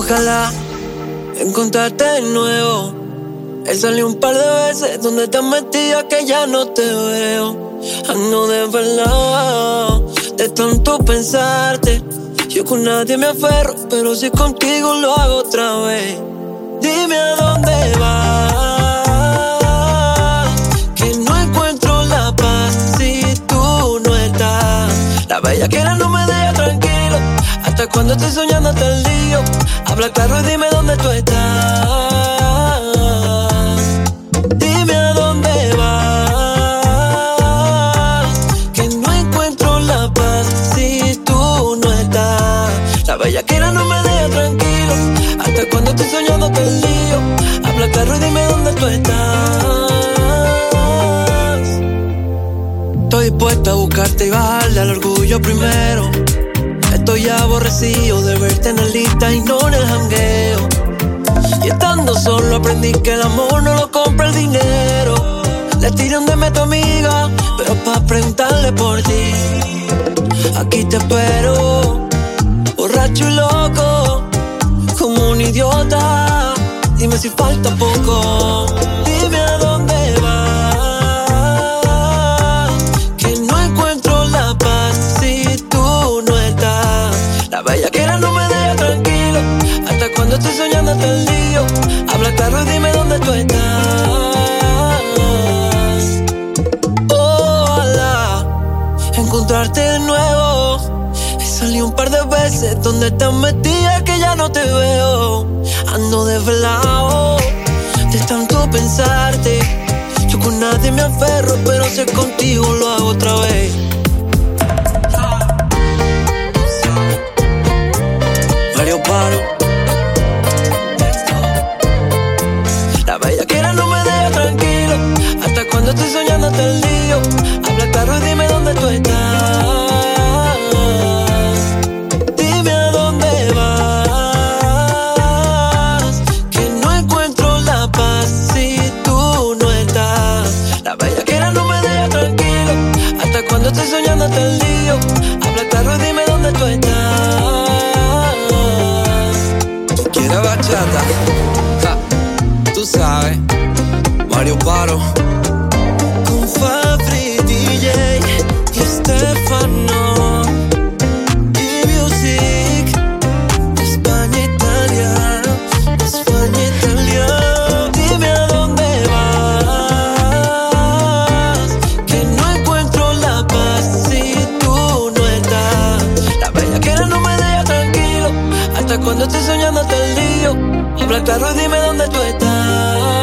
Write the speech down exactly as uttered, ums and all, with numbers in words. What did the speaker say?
Ojalá encontrarte de nuevo. Él salió un par de veces donde te metía que ya no te veo. Ando desvelado de tanto pensarte. Yo con nadie me aferro, pero si contigo lo hago otra vez. Dime a dónde vas, que no encuentro la paz si tú no estás. La bellaquera no me deja tranquilo, hasta cuando estoy soñando hasta el lío. Habla claro y dime dónde tú estás. Dime a dónde vas, que no encuentro la paz si tú no estás. La bellaquera no me deja tranquilo, hasta cuando estoy soñando hasta el lío. Habla claro y dime dónde tú estás. Estoy dispuesta a buscarte y bajarle al orgullo primero. Estoy aborrecido de verte en la lista y no en el jangueo. Y estando solo aprendí que el amor no lo compra el dinero. Le tiré un deme a tu amiga, pero pa' preguntarle por ti. Aquí te espero, borracho y loco, como un idiota. Dime si falta poco. Dime a dónde vas, que no encuentro la paz si tú no estás. La bellaquera no me deja tranquilo, hasta cuando estoy soñando hasta el lío. Habla claro y dime dónde tú estás. Ojalá encontrarte de nuevo. He salido un par de veces donde estás metida que ya no te veo. Ando desvelado de tanto pensarte. Yo con nadie me aferro, pero si es contigo lo hago otra vez. Mario Paro. La bellaquera no me deja tranquilo, hasta cuando estoy soñando hasta el lío. Habla claro y dime dónde tú estás. Dime a dónde vas, que no encuentro la paz si tú no estás. La bellaquera no me deja tranquilo, hasta cuando estoy soñando hasta el lío. Habla claro y dime dónde tú estás. Quiero bachata, ja, tú sabes, Mario Paro. Con Fabri, D J y Stefano. D-Music, España, Italia, España, Italia. Dime a dónde vas, que no encuentro la paz si tú no estás. La bellaquera no me deja tranquilo, hasta cuando estoy soñando hasta el lío. Habla claro y dime dónde tú estás.